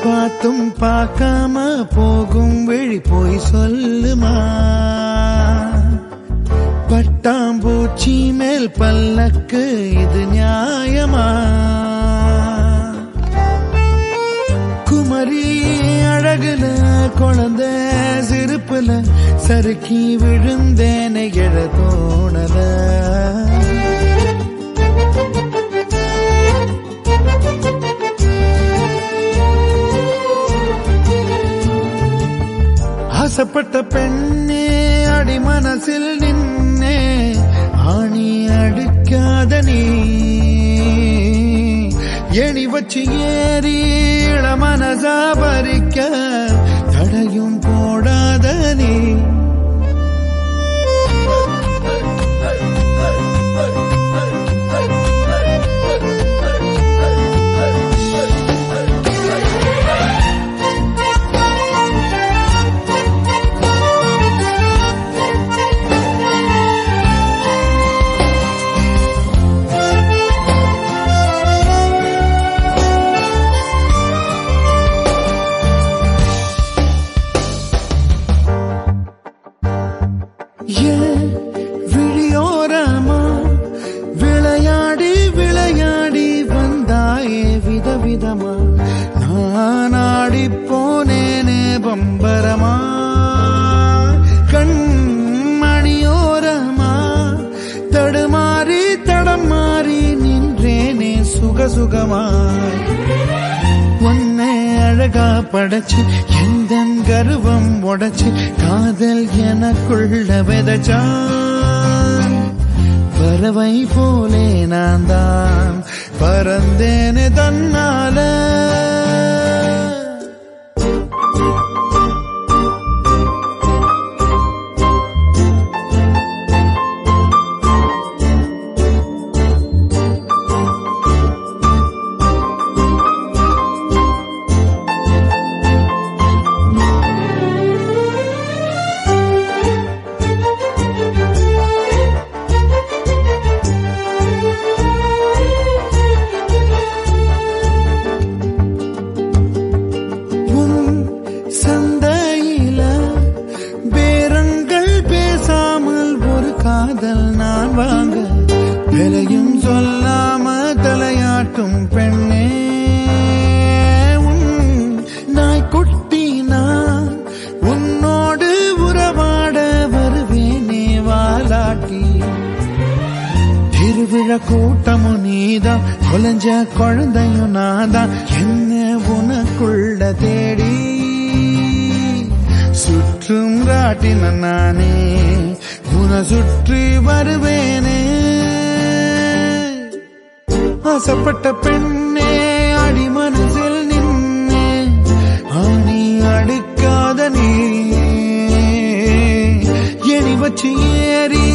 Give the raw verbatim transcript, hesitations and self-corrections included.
பார்த்தும் பார்க்காம போகும் விழி போய் சொல்லுமா பட்டாம்பூச்சி மேல் பல்லக்கு இது நியாயமா குமரி அழகுல குழந்தை சிரிப்புல சறுக்கி விழுந்தேன எழ தோணல ஆசைப்பட்ட பெண்ணே அடி மனசில் நின்னே ஆணி அடிக்காத நீ எணி வச்சு ஏறி மனசா பறிக்க தடையும் போடாத நீ விழியோரமா விளையாடி விளையாடி வந்தாயே விதவிதமா நான் ஆடி போனேனே பம்பரமா கண்மணியோரமா தடுமாறி தடமாறி நின்றேனே சுகசுகமாய் உன்னை அழகா படைச்சு எந்த கர்வம் உடைச்சு காதல் எனக்குள்ள விதைச்சான் பறவை போலே நான் தான் பறந்தேனே தன்னால காதல் நான் வாங்க விலையும் சொல்லாம தலையாட்டும் பெண்ணே உன் நாய்க்குட்டி நான் உன்னோடு உறவாட வருவேனே வாலாட்டி திருவிழா கூட்டமும் நீதான் கொலைஞ்ச குழந்தையும் நான்தான் என்ன உனக்குள்ள தேடி சுற்றும் காட்டின நானே உன சுற்றி வருவேனே ஆசைப்பட்ட பெண்ணே அடி மனசில் நின்னே ஆணி அடிக்காத நீ எணி வச்சு ஏறி